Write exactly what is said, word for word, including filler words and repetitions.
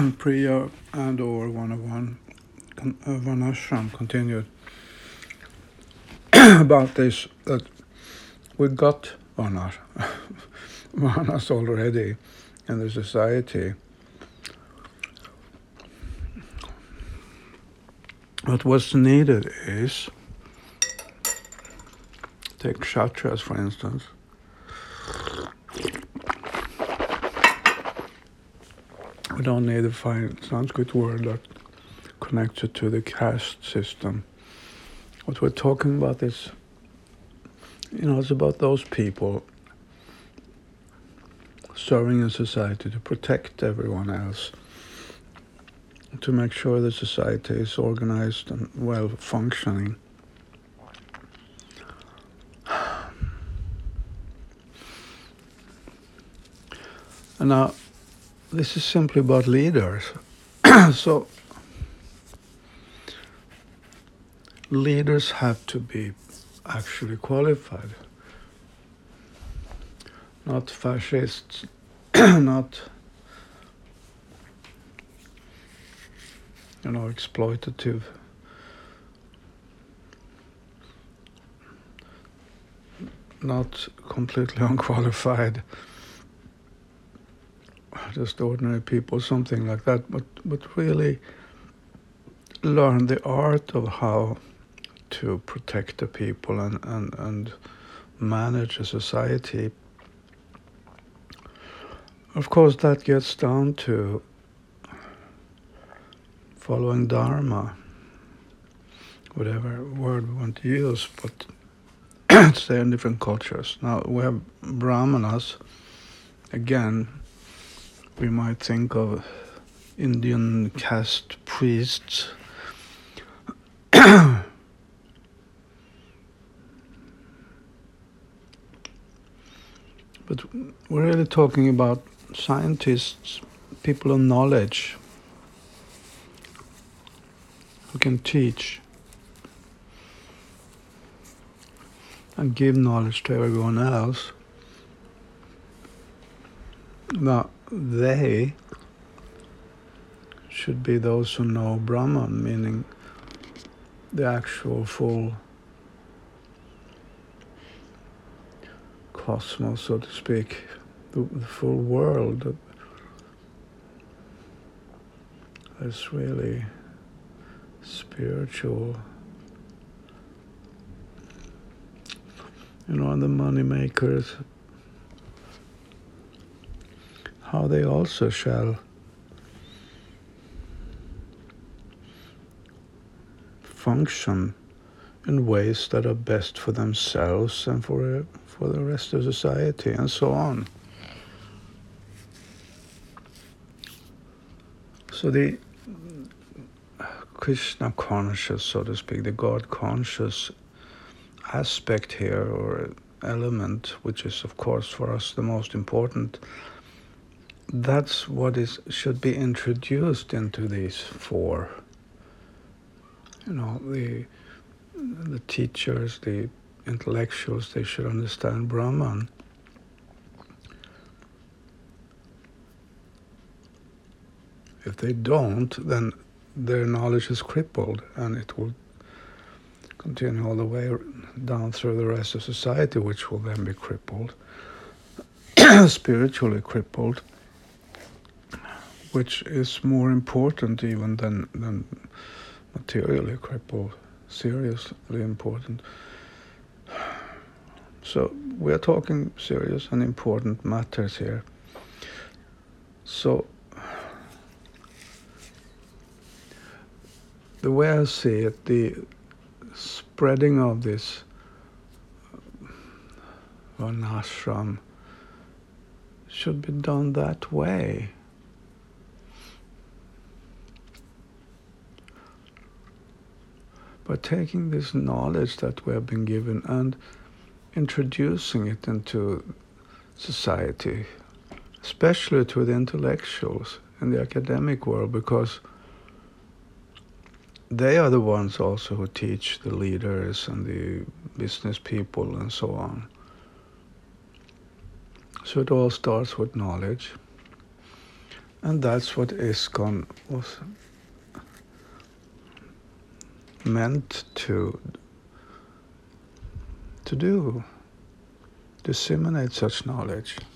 Priya and or one oh one con- uh, Vanashram continued about this, that we got Vanar, Vanas already in the society. But what's needed is, take Kshatriyas for instance. We don't need to find a Sanskrit word that connects it to the caste system. What we're talking about is, you know, it's about those people serving in society to protect everyone else, to make sure the society is organized and well functioning. And now, this is simply about leaders. So, leaders have to be actually qualified. Not fascists, not, you know, exploitative. Not completely unqualified, just ordinary people, something like that, but, but really learn the art of how to protect the people and, and, and manage a society. Of course, that gets down to following Dharma, whatever word we want to use, but it's there in different cultures. Now, we have Brahmanas. Again, we might think of Indian caste priests. But we're really talking about scientists, people of knowledge, who can teach and give knowledge to everyone else. Now, they should be those who know Brahman, meaning the actual full cosmos, so to speak, the, the full world that is really spiritual. You know, and the money makers, how they also shall function in ways that are best for themselves and for for the rest of society, and so on. So the Krishna conscious, so to speak, the God conscious aspect here, or element, which is of course for us the most important, that's what is should be introduced into these four. You know, the the teachers, the intellectuals, they should understand Brahman. If they don't, then their knowledge is crippled, and it will continue all the way down through the rest of society, which will then be crippled, spiritually crippled, which is more important even than, than materially crippled, seriously important. So we are talking serious and important matters here. So the way I see it, the spreading of this varnashram should be done that way. By taking this knowledge that we have been given and introducing it into society, especially to the intellectuals in the academic world, because they are the ones also who teach the leaders and the business people and so on. So it all starts with knowledge. And that's what ISKCON was meant to to do, disseminate such knowledge.